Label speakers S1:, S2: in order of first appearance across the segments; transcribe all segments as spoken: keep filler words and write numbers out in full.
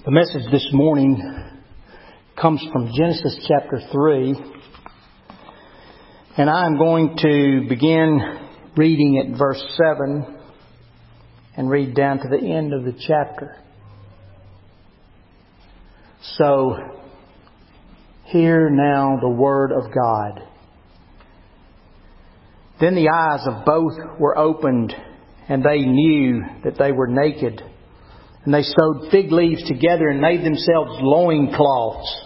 S1: The message this morning comes from Genesis chapter three, and I'm going to begin reading at verse seven and read down to the end of the chapter. So, hear now the word of God. Then the eyes of both were opened, and they knew that they were naked. And they sewed fig leaves together and made themselves loincloths.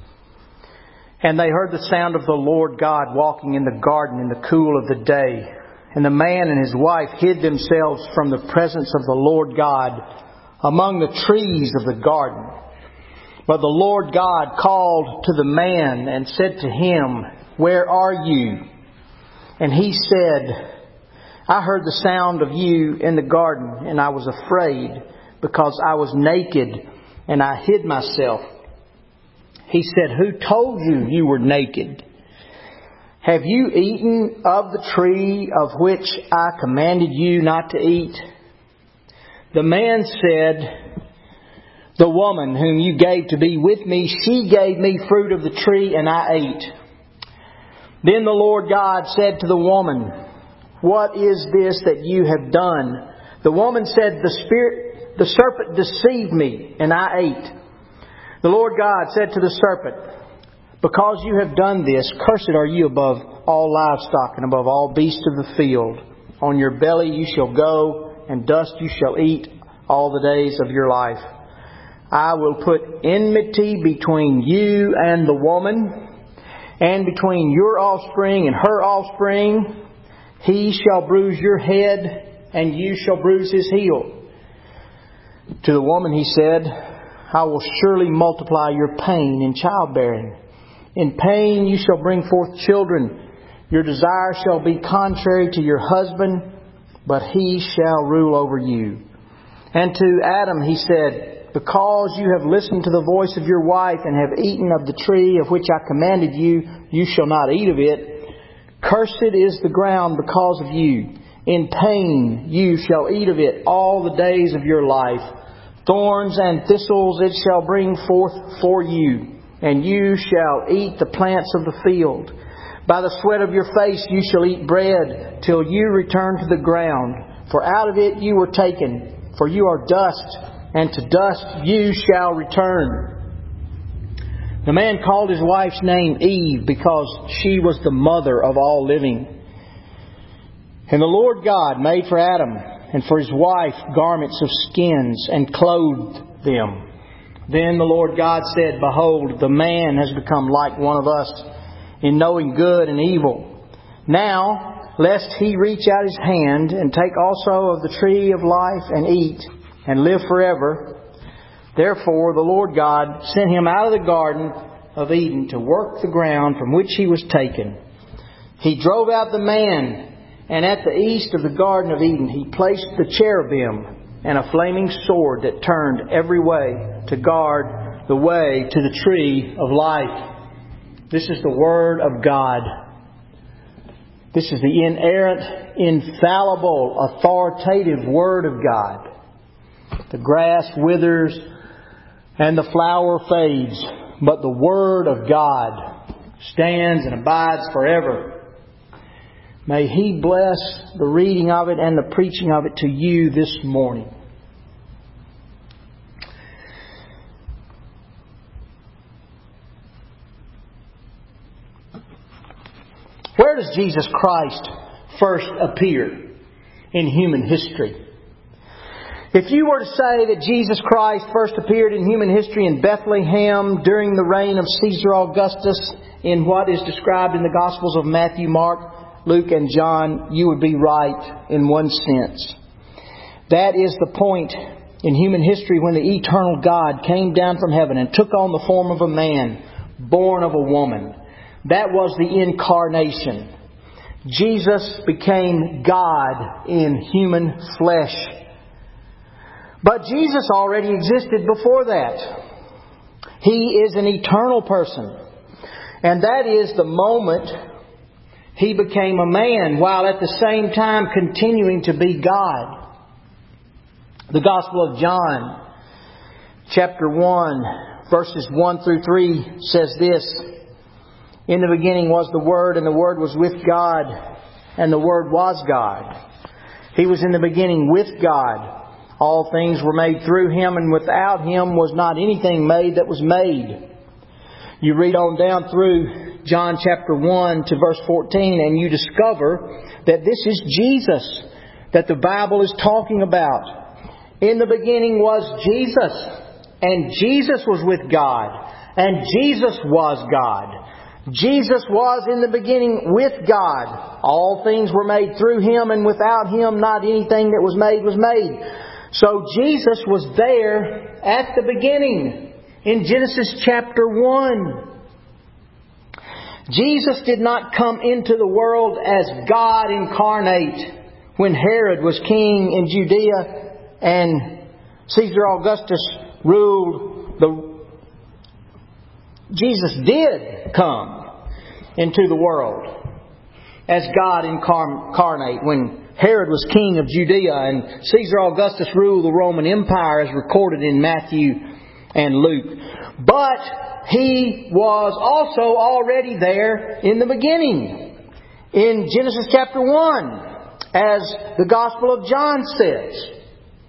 S1: And they heard the sound of the Lord God walking in the garden in the cool of the day. And the man and his wife hid themselves from the presence of the Lord God among the trees of the garden. But the Lord God called to the man and said to him, "Where are you?" And he said, "I heard the sound of you in the garden, and I was afraid, because I was naked and I hid myself." He said, "Who told you you were naked? Have you eaten of the tree of which I commanded you not to eat?" The man said, "The woman whom you gave to be with me, she gave me fruit of the tree and I ate." Then the Lord God said to the woman, "What is this that you have done?" The woman said, "The Spirit The serpent deceived me, and I ate." The Lord God said to the serpent, "Because you have done this, cursed are you above all livestock and above all beasts of the field. On your belly you shall go, and dust you shall eat all the days of your life. I will put enmity between you and the woman, and between your offspring and her offspring. He shall bruise your head, and you shall bruise his heel." To the woman he said, "I will surely multiply your pain in childbearing. In pain you shall bring forth children. Your desire shall be contrary to your husband, but he shall rule over you." And to Adam he said, "Because you have listened to the voice of your wife and have eaten of the tree of which I commanded you, you shall not eat of it. Cursed is the ground because of you. In pain you shall eat of it all the days of your life. Thorns and thistles it shall bring forth for you, and you shall eat the plants of the field. By the sweat of your face you shall eat bread till you return to the ground. For out of it you were taken, for you are dust, and to dust you shall return." The man called his wife's name Eve, because she was the mother of all living. And the Lord God made for Adam and for his wife garments of skins, and clothed them. Then the Lord God said, "Behold, the man has become like one of us in knowing good and evil. Now, lest he reach out his hand and take also of the tree of life and eat and live forever." Therefore the Lord God sent him out of the garden of Eden to work the ground from which he was taken. He drove out the man, and at the east of the Garden of Eden He placed the cherubim and a flaming sword that turned every way to guard the way to the tree of life. This is the Word of God. This is the inerrant, infallible, authoritative Word of God. The grass withers and the flower fades, but the Word of God stands and abides forever. May He bless the reading of it and the preaching of it to you this morning. Where does Jesus Christ first appear in human history? If you were to say that Jesus Christ first appeared in human history in Bethlehem during the reign of Caesar Augustus in what is described in the Gospels of Matthew, Mark, Luke and John, you would be right in one sense. That is the point in human history when the eternal God came down from heaven and took on the form of a man, born of a woman. That was the incarnation. Jesus became God in human flesh. But Jesus already existed before that. He is an eternal person. And that is the moment He became a man, while at the same time continuing to be God. The Gospel of John chapter one, verses one through three says this: "In the beginning was the Word, and the Word was with God, and the Word was God. He was in the beginning with God. All things were made through Him, and without Him was not anything made that was made." You read on down through John chapter one to verse fourteen, and you discover that this is Jesus that the Bible is talking about. In the beginning was Jesus, and Jesus was with God, and Jesus was God. Jesus was in the beginning with God. All things were made through Him, and without Him not anything that was made was made. So Jesus was there at the beginning in Genesis chapter one. Jesus did not come into the world as God incarnate when Herod was king in Judea and Caesar Augustus ruled the... Jesus did come into the world as God incarnate when Herod was king of Judea and Caesar Augustus ruled the Roman Empire, as recorded in Matthew and Luke. But He was also already there in the beginning in Genesis chapter one, as the Gospel of John says.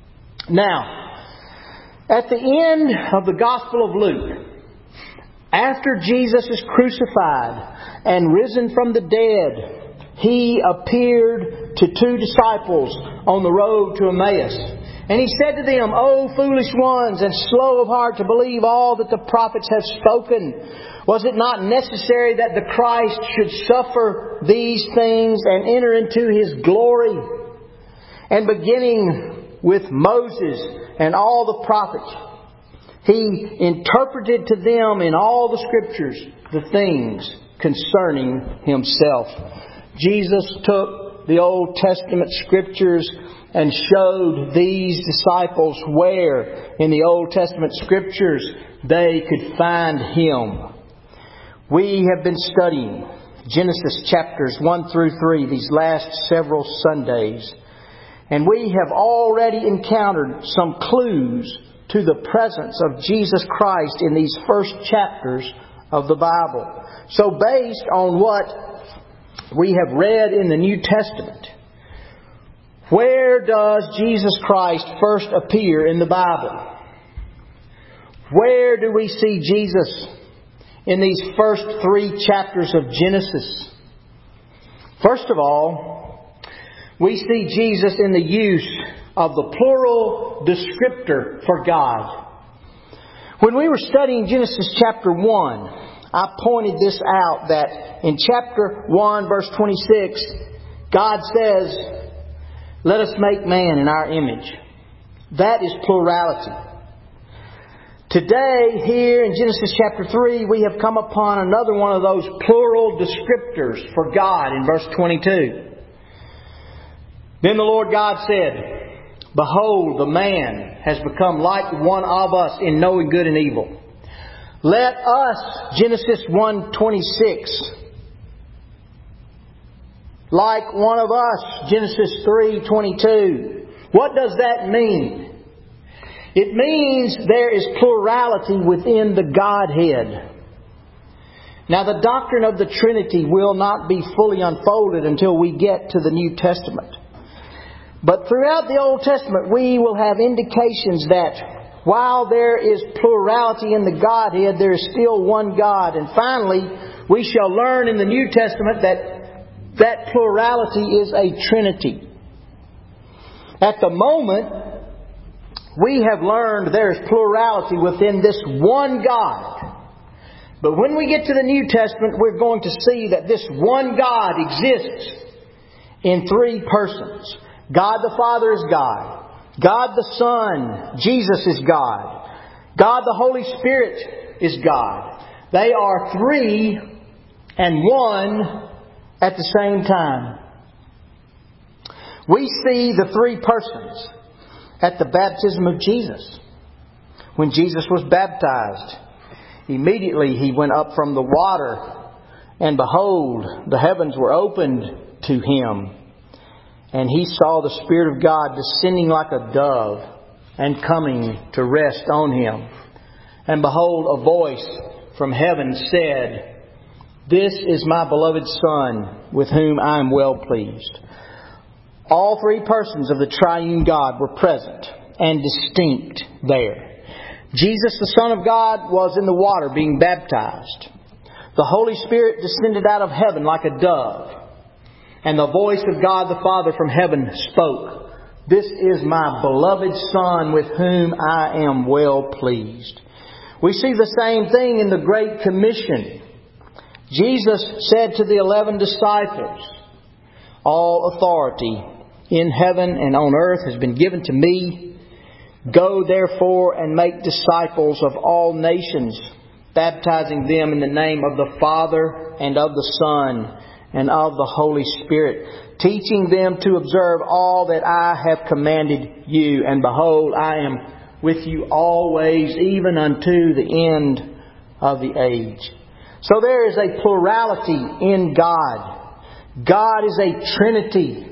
S1: Now, at the end of the Gospel of Luke, after Jesus is crucified and risen from the dead, He appeared to two disciples on the road to Emmaus. And He said to them, "O foolish ones, and slow of heart to believe all that the prophets have spoken. Was it not necessary that the Christ should suffer these things and enter into His glory?" And beginning with Moses and all the prophets, He interpreted to them in all the Scriptures the things concerning Himself. Jesus took the Old Testament Scriptures and showed these disciples where in the Old Testament Scriptures they could find Him. We have been studying Genesis chapters one through three these last several Sundays, and we have already encountered some clues to the presence of Jesus Christ in these first chapters of the Bible. So based on what we have read in the New Testament, where does Jesus Christ first appear in the Bible? Where do we see Jesus in these first three chapters of Genesis? First of all, we see Jesus in the use of the plural descriptor for God. When we were studying Genesis chapter one, I pointed this out, that in chapter one, verse twenty-six, God says, "Let us make man in our image." That is plurality. Today, here in Genesis chapter three, we have come upon another one of those plural descriptors for God in verse twenty-two. "Then the Lord God said, Behold, the man has become like one of us in knowing good and evil. Let us," Genesis one twenty-six, "like one of us," Genesis three twenty-two. What does that mean? It means there is plurality within the Godhead. Now, the doctrine of the Trinity will not be fully unfolded until we get to the New Testament. But throughout the Old Testament, we will have indications that while there is plurality in the Godhead, there is still one God. And finally, we shall learn in the New Testament that that plurality is a Trinity. At the moment, we have learned there is plurality within this one God. But when we get to the New Testament, we're going to see that this one God exists in three persons. God the Father is God. God the Son, Jesus, is God. God the Holy Spirit is God. They are three and one at the same time. We see the three persons at the baptism of Jesus. When Jesus was baptized, immediately He went up from the water, and behold, the heavens were opened to Him. And He saw the Spirit of God descending like a dove and coming to rest on him. And behold, a voice from heaven said, "This is my beloved Son, with whom I am well pleased." All three persons of the triune God were present and distinct there. Jesus, the Son of God, was in the water being baptized. The Holy Spirit descended out of heaven like a dove. And the voice of God the Father from heaven spoke, "This is my beloved Son, with whom I am well pleased." We see the same thing in the Great Commission. Jesus said to the eleven disciples, "All authority in heaven and on earth has been given to me. Go therefore and make disciples of all nations, baptizing them in the name of the Father and of the Son and of the Holy Spirit, teaching them to observe all that I have commanded you. And behold, I am with you always, even unto the end of the age." So there is a plurality in God. God is a Trinity.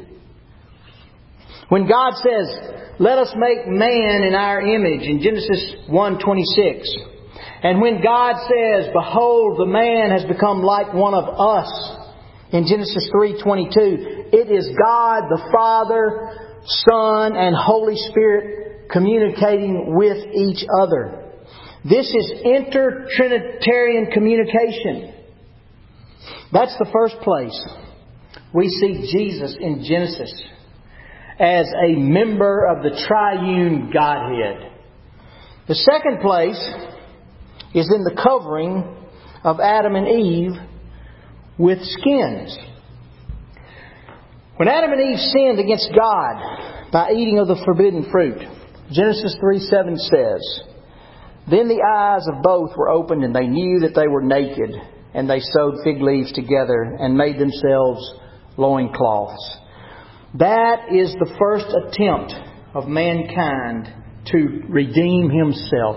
S1: When God says, "Let us make man in our image," in Genesis one twenty-six. And when God says, "Behold, the man has become like one of us," in Genesis three twenty-two, it is God the Father, Son, and Holy Spirit communicating with each other. This is inter-Trinitarian communication. That's the first place we see Jesus in Genesis as a member of the triune Godhead. The second place is in the covering of Adam and Eve with skins. When Adam and Eve sinned against God by eating of the forbidden fruit, Genesis three seven says, "Then the eyes of both were opened, and they knew that they were naked, and they sewed fig leaves together and made themselves loincloths." That is the first attempt of mankind to redeem himself.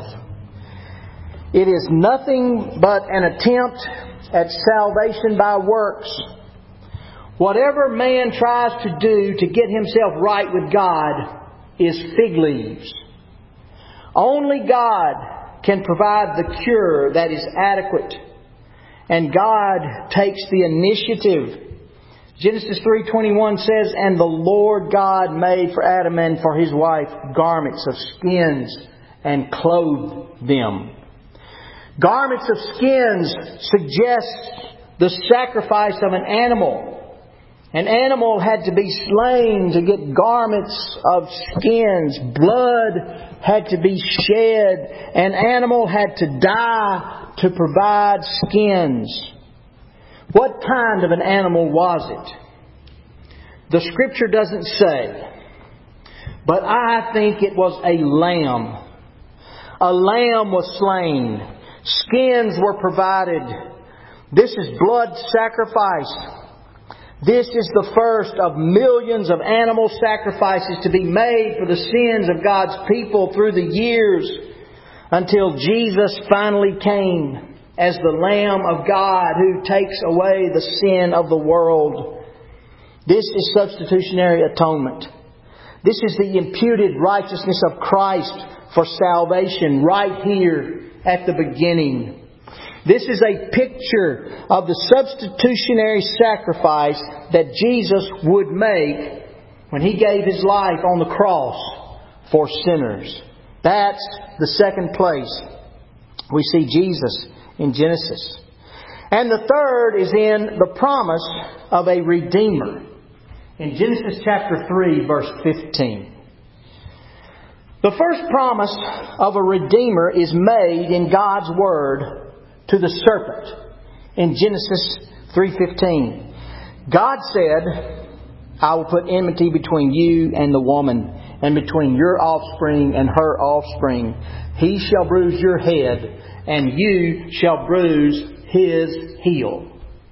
S1: It is nothing but an attempt at salvation by works. Whatever man tries to do to get himself right with God is fig leaves. Only God can provide the cure that is adequate. And God takes the initiative. Genesis three twenty-one says, "And the Lord God made for Adam and for his wife garments of skins and clothed them." Garments of skins suggest the sacrifice of an animal. An animal had to be slain to get garments of skins. Blood had to be shed. An animal had to die to provide skins. What kind of an animal was it? The Scripture doesn't say. But I think it was a lamb. A lamb was slain. Skins were provided. This is blood sacrifice. This is the first of millions of animal sacrifices to be made for the sins of God's people through the years until Jesus finally came as the Lamb of God who takes away the sin of the world. This is substitutionary atonement. This is the imputed righteousness of Christ for salvation right here at the beginning. This is a picture of the substitutionary sacrifice that Jesus would make when He gave His life on the cross for sinners. That's the second place we see Jesus in Genesis. And the third is in the promise of a Redeemer. In Genesis chapter three, verse fifteen. The first promise of a Redeemer is made in God's Word to the serpent in Genesis three fifteen. God said, "I will put enmity between you and the woman, and between your offspring and her offspring. He shall bruise your head, and you shall bruise his heel."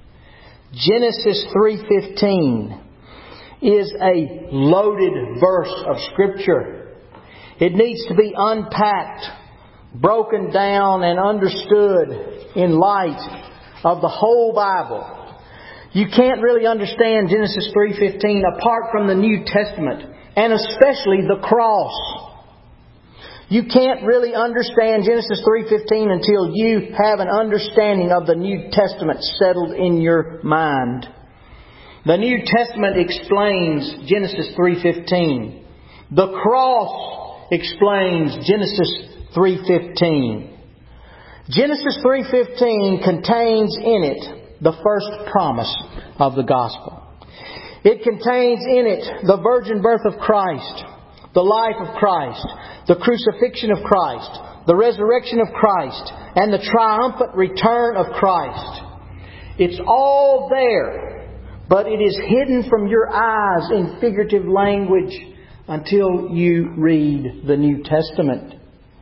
S1: Genesis three fifteen is a loaded verse of Scripture. It needs to be unpacked, broken down, and understood in light of the whole Bible. You can't really understand Genesis three fifteen apart from the New Testament, and especially the cross. You can't really understand Genesis three fifteen until you have an understanding of the New Testament settled in your mind. The New Testament explains Genesis three fifteen. The cross explains Genesis three fifteen. Genesis three fifteen contains in it the first promise of the gospel. It contains in it the virgin birth of Christ, the life of Christ, the crucifixion of Christ, the resurrection of Christ, and the triumphant return of Christ. It's all there, but it is hidden from your eyes in figurative language until you read the New Testament.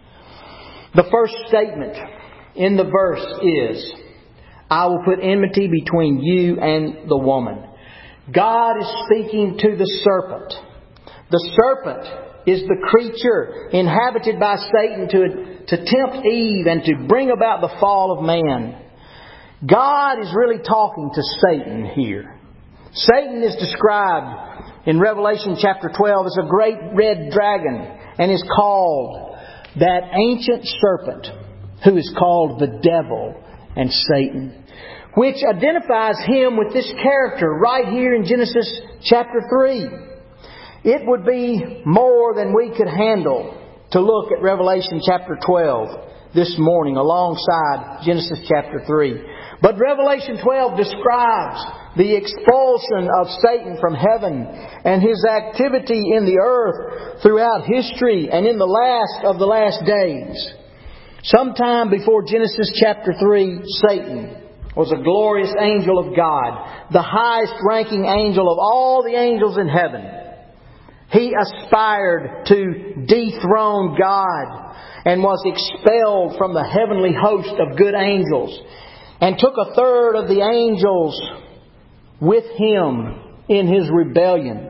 S1: The first statement in the verse is, I will put enmity between you and the woman. God is speaking to the serpent. The serpent is the creature inhabited by Satan to, to tempt Eve and to bring about the fall of man. God is really talking to Satan here. Satan is described in Revelation chapter twelve as a great red dragon and is called that ancient serpent who is called the devil and Satan, which identifies him with this character right here in Genesis chapter three. It would be more than we could handle to look at Revelation chapter twelve this morning alongside Genesis chapter three. But Revelation twelve describes the expulsion of Satan from heaven and his activity in the earth throughout history and in the last of the last days. Sometime before Genesis chapter three, Satan was a glorious angel of God, the highest ranking angel of all the angels in heaven. He aspired to dethrone God and was expelled from the heavenly host of good angels and took a third of the angels with him in his rebellion.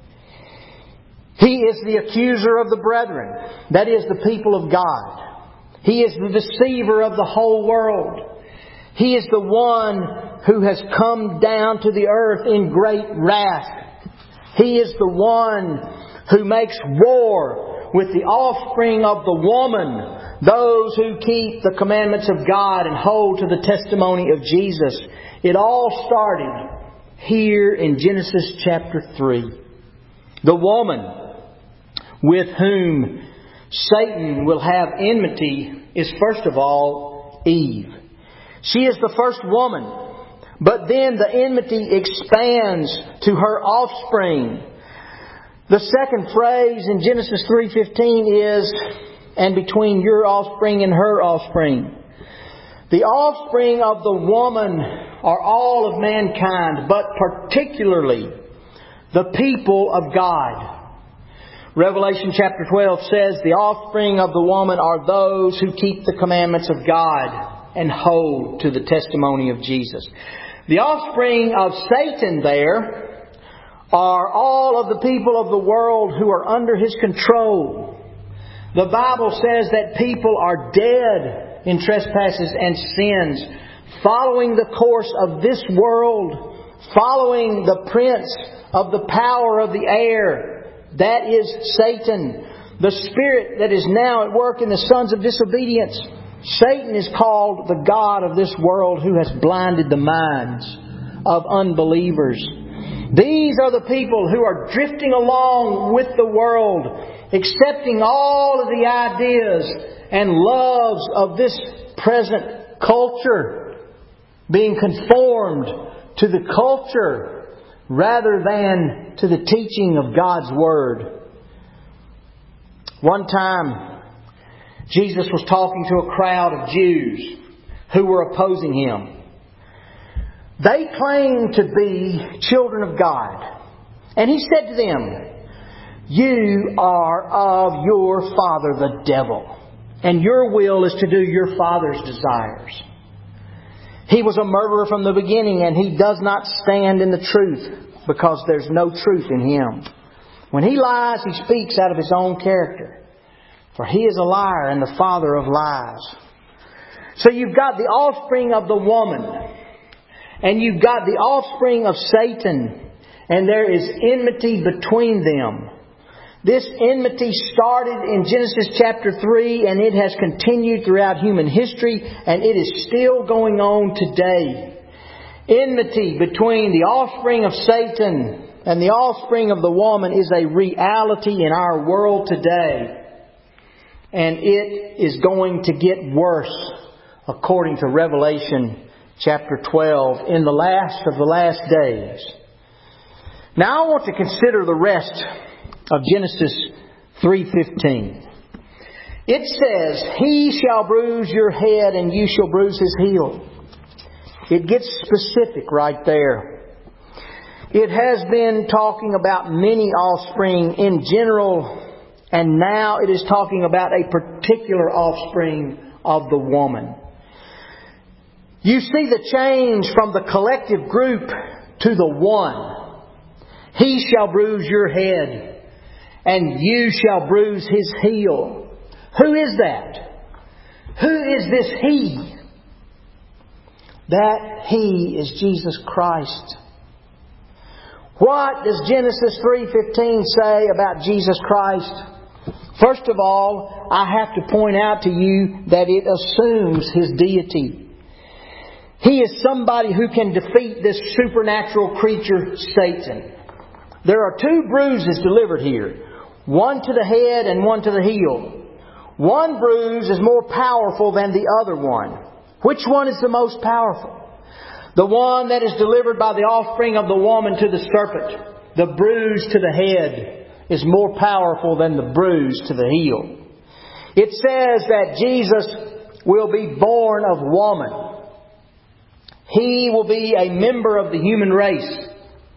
S1: He is the accuser of the brethren, that is, the people of God. He is the deceiver of the whole world. He is the one who has come down to the earth in great wrath. He is the one who makes war with the offspring of the woman, those who keep the commandments of God and hold to the testimony of Jesus. It all started here in Genesis chapter three. The woman with whom Satan will have enmity is first of all Eve. She is the first woman. But then the enmity expands to her offspring. The second phrase in Genesis three fifteen is, and between your offspring and her offspring. The offspring of the woman are all of mankind, but particularly the people of God. Revelation chapter twelve says the offspring of the woman are those who keep the commandments of God and hold to the testimony of Jesus. The offspring of Satan there are all of the people of the world who are under his control. The Bible says that people are dead in trespasses and sins, following the course of this world, following the prince of the power of the air, that is Satan, the spirit that is now at work in the sons of disobedience. Satan is called the god of this world who has blinded the minds of unbelievers. These are the people who are drifting along with the world, accepting all of the ideas and loves of this present culture, being conformed to the culture rather than to the teaching of God's Word. One time, Jesus was talking to a crowd of Jews who were opposing Him. They claimed to be children of God. And He said to them, "You are of your father the devil, and your will is to do your father's desires. He was a murderer from the beginning, and he does not stand in the truth, because there's no truth in him. When he lies, he speaks out of his own character. For he is a liar and the father of lies." So you've got the offspring of the woman, and you've got the offspring of Satan, and there is enmity between them. This enmity started in Genesis chapter three, and it has continued throughout human history, and it is still going on today. Enmity between the offspring of Satan and the offspring of the woman is a reality in our world today. And it is going to get worse, according to Revelation chapter twelve, in the last of the last days. Now I want to consider the rest of Genesis three fifteen. It says, "He shall bruise your head and you shall bruise his heel." It gets specific right there. It has been talking about many offspring in general, and now it is talking about a particular offspring of the woman. You see the change from the collective group to the one. "He shall bruise your head, and you shall bruise his heel." Who is that? Who is this he? That he is Jesus Christ. What does Genesis three fifteen say about Jesus Christ? First of all, I have to point out to you that it assumes His deity. He is somebody who can defeat this supernatural creature, Satan. There are two bruises delivered here. One to the head and one to the heel. One bruise is more powerful than the other one. Which one is the most powerful? The one that is delivered by the offspring of the woman to the serpent. The bruise to the head is more powerful than the bruise to the heel. It says that Jesus will be born of woman. He will be a member of the human race.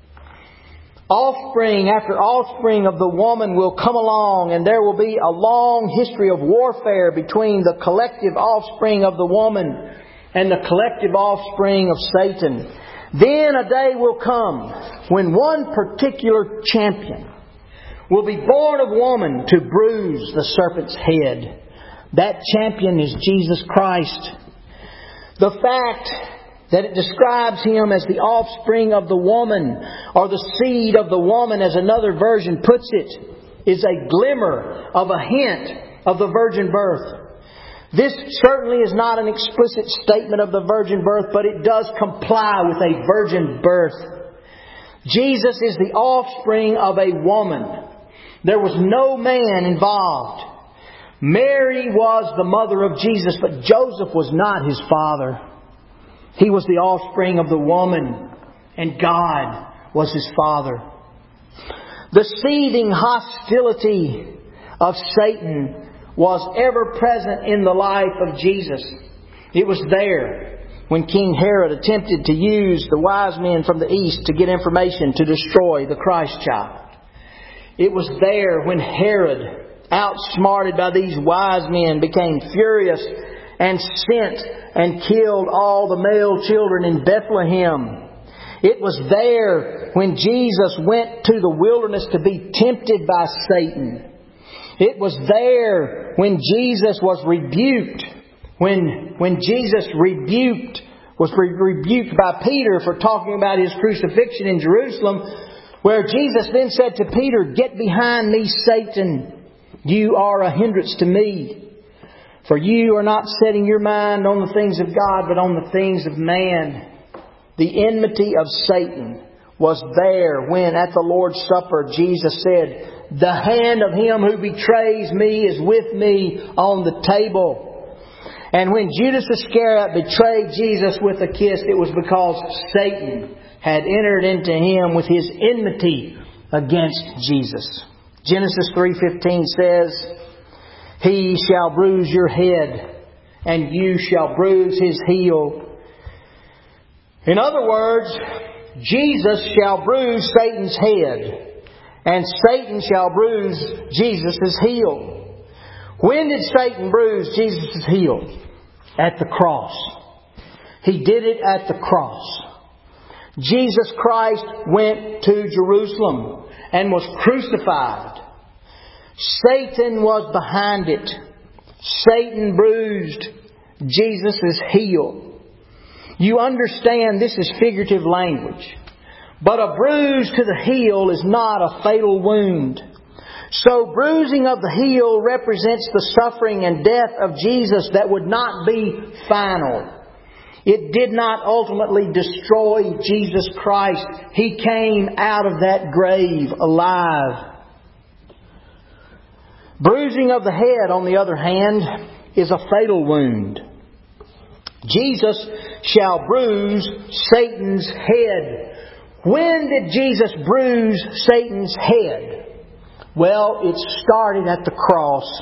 S1: Offspring after offspring of the woman will come along, and there will be a long history of warfare between the collective offspring of the woman and the collective offspring of Satan. Then a day will come when one particular champion will be born of woman to bruise the serpent's head. That champion is Jesus Christ. The fact that it describes Him as the offspring of the woman, or the seed of the woman as another version puts it, is a glimmer of a hint of the virgin birth. This certainly is not an explicit statement of the virgin birth, but it does comply with a virgin birth. Jesus is the offspring of a woman. There was no man involved. Mary was the mother of Jesus, but Joseph was not His father. He was the offspring of the woman, and God was His father. The seething hostility of Satan was ever present in the life of Jesus. It was there when King Herod attempted to use the wise men from the east to get information to destroy the Christ child. It was there when Herod, outsmarted by these wise men, became furious and sent and killed all the male children in Bethlehem. It was there when Jesus went to the wilderness to be tempted by Satan. It was there when Jesus was rebuked. When, when Jesus rebuked, was re- rebuked by Peter for talking about His crucifixion in Jerusalem, where Jesus then said to Peter, "Get behind me, Satan. You are a hindrance to me. For you are not setting your mind on the things of God, but on the things of man." The enmity of Satan was there when at the Lord's Supper Jesus said, "The hand of him who betrays me is with me on the table." And when Judas Iscariot betrayed Jesus with a kiss, it was because Satan had entered into him with his enmity against Jesus. Genesis three fifteen says, "He shall bruise your head, and you shall bruise his heel." In other words, Jesus shall bruise Satan's head, and Satan shall bruise Jesus' heel. When did Satan bruise Jesus' heel? At the cross. He did it at the cross. Jesus Christ went to Jerusalem and was crucified. Satan was behind it. Satan bruised Jesus' heel. You understand this is figurative language. But a bruise to the heel is not a fatal wound. So bruising of the heel represents the suffering and death of Jesus that would not be final. It did not ultimately destroy Jesus Christ. He came out of that grave alive. Bruising of the head, on the other hand, is a fatal wound. Jesus shall bruise Satan's head. When did Jesus bruise Satan's head? Well, it started at the cross.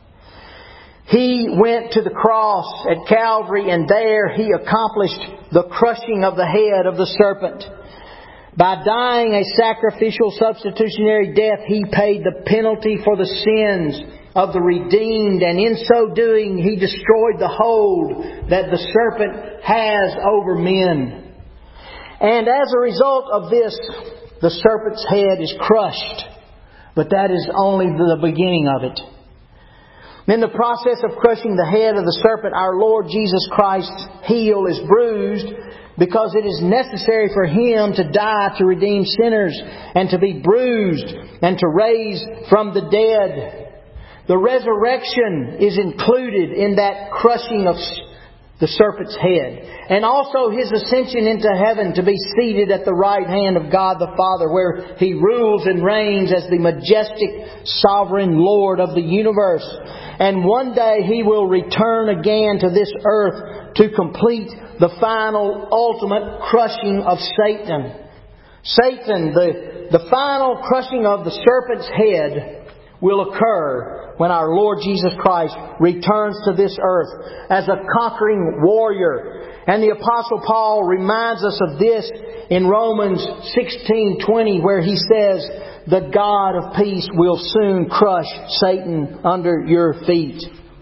S1: He went to the cross at Calvary, and there He accomplished the crushing of the head of the serpent. By dying a sacrificial substitutionary death, He paid the penalty for the sins of the redeemed, and in so doing He destroyed the hold that the serpent has over men. And as a result of this, the serpent's head is crushed. But that is only the beginning of it. In the process of crushing the head of the serpent, our Lord Jesus Christ's heel is bruised because it is necessary for Him to die to redeem sinners and to be bruised and to raise from the dead. The resurrection is included in that crushing of the serpent's head. And also His ascension into heaven to be seated at the right hand of God the Father, where He rules and reigns as the majestic sovereign Lord of the universe. And one day He will return again to this earth to complete the final, ultimate crushing of Satan. Satan, the, the final crushing of the serpent's head, will occur when our Lord Jesus Christ returns to this earth as a conquering warrior. And the Apostle Paul reminds us of this in Romans sixteen twenty, where he says, "The God of peace will soon crush Satan under your feet."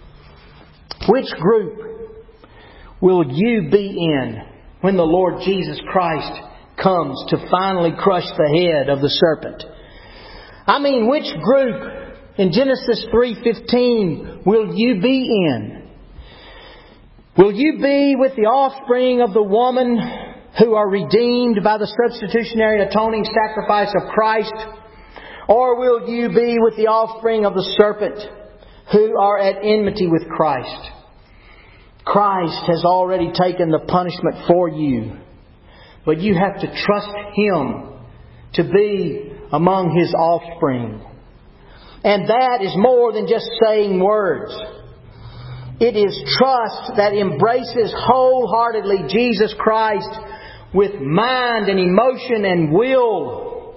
S1: Which group will you be in when the Lord Jesus Christ comes to finally crush the head of the serpent? I mean, which group in Genesis three fifteen will you be in? Will you be with the offspring of the woman who are redeemed by the substitutionary atoning sacrifice of Christ? Or will you be with the offspring of the serpent who are at enmity with Christ? Christ has already taken the punishment for you, but you have to trust Him to be among His offspring. And that is more than just saying words. It is trust that embraces wholeheartedly Jesus Christ with mind and emotion and will.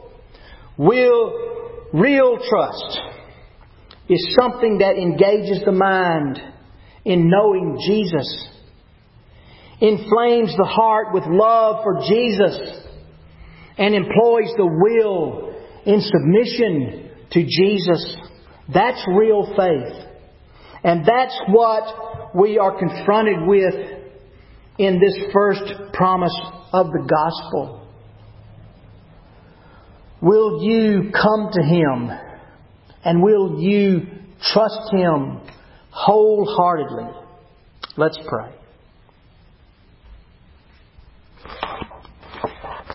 S1: Will, real trust is something that engages the mind in knowing Jesus, inflames the heart with love for Jesus, and employs the will in submission to Jesus. That's real faith. And that's what we are confronted with in this first promise of the gospel. Will you come to Him? And will you trust Him wholeheartedly? Let's pray.